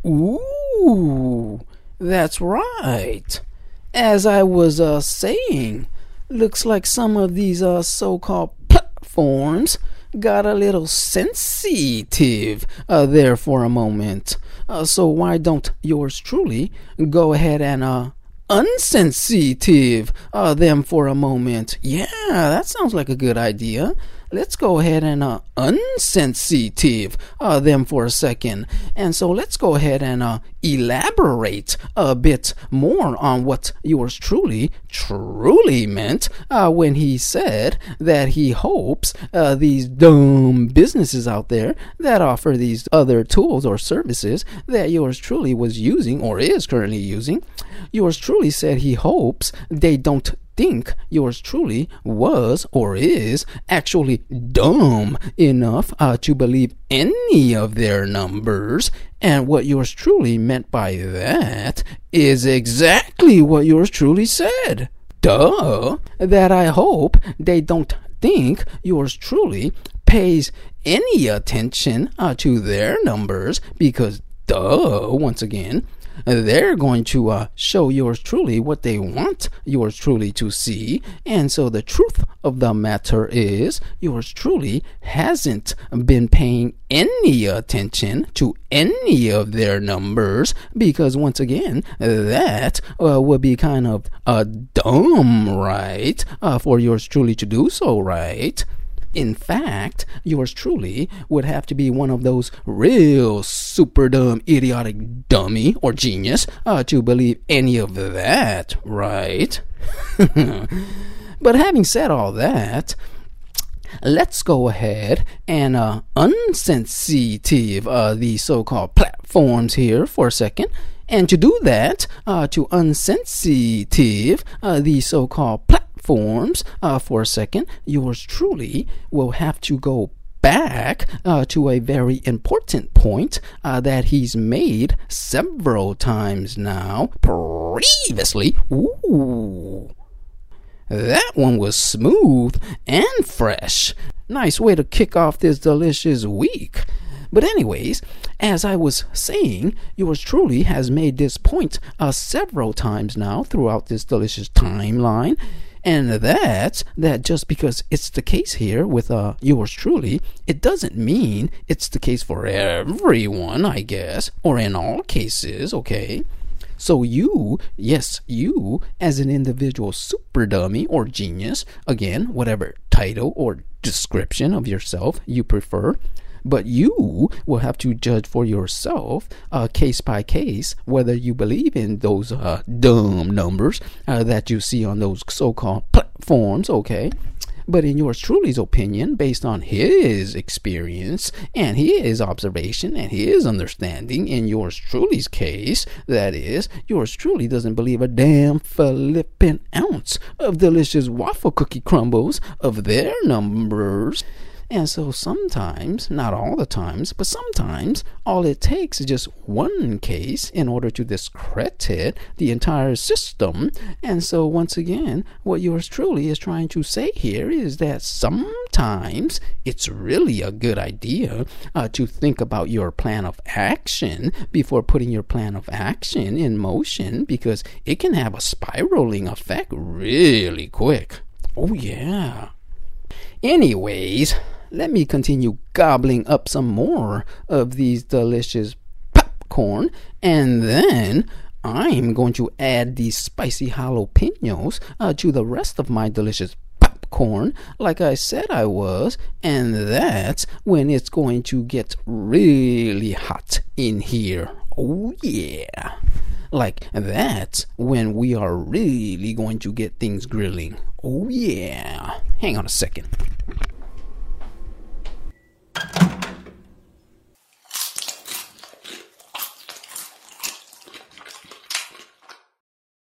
Ooh, that's right. As I was saying, looks like some of these so-called platforms got a little sensitive there for a moment. So why don't yours truly go ahead and unsensitive them for a moment? Yeah, that sounds like a good idea. Let's go ahead and unsensitive them for a second. And so let's go ahead and elaborate a bit more on what yours truly meant when he said that he hopes these dumb businesses out there that offer these other tools or services that yours truly was using or is currently using, yours truly said he hopes they don't think yours truly was or is actually dumb enough to believe any of their numbers. And what yours truly meant by that is exactly what yours truly said. Duh. That I hope they don't think yours truly pays any attention to their numbers because, duh, once again, they're going to show yours truly what they want yours truly to see. And so the truth of the matter is yours truly hasn't been paying any attention to any of their numbers because, once again, that would be kind of dumb, right, for yours truly to do so, right? In fact, yours truly would have to be one of those real super dumb, idiotic dummy or genius to believe any of that, right? But having said all that, let's go ahead and unsensitive these so-called platforms here for a second. And to do that, to unsensitive these so-called platforms for a second, yours truly will have to go back to a very important point that he's made several times now previously. Ooh, that one was smooth and fresh. Nice way to kick off this delicious week. But anyways, as I was saying, yours truly has made this point several times now throughout this delicious timeline. And that just because it's the case here with yours truly, it doesn't mean it's the case for everyone, I guess, or in all cases, okay? So you, yes, you as an individual super dummy or genius, again, whatever title or description of yourself you prefer, but you will have to judge for yourself, case by case, whether you believe in those dumb numbers that you see on those so-called platforms, okay? But in yours truly's opinion, based on his experience and his observation and his understanding, in yours truly's case, that is, yours truly doesn't believe a damn flippin' ounce of delicious waffle cookie crumbles of their numbers. And so sometimes, not all the times, but sometimes all it takes is just one case in order to discredit the entire system. And so once again, what yours truly is trying to say here is that sometimes it's really a good idea to think about your plan of action before putting your plan of action in motion, because it can have a spiraling effect really quick. Oh yeah. Anyways, let me continue gobbling up some more of these delicious popcorn, and then I'm going to add these spicy jalapenos to the rest of my delicious popcorn like I said I was, and that's when it's going to get really hot in here. Oh yeah. Like that's when we are really going to get things grilling. Oh yeah. Hang on a second.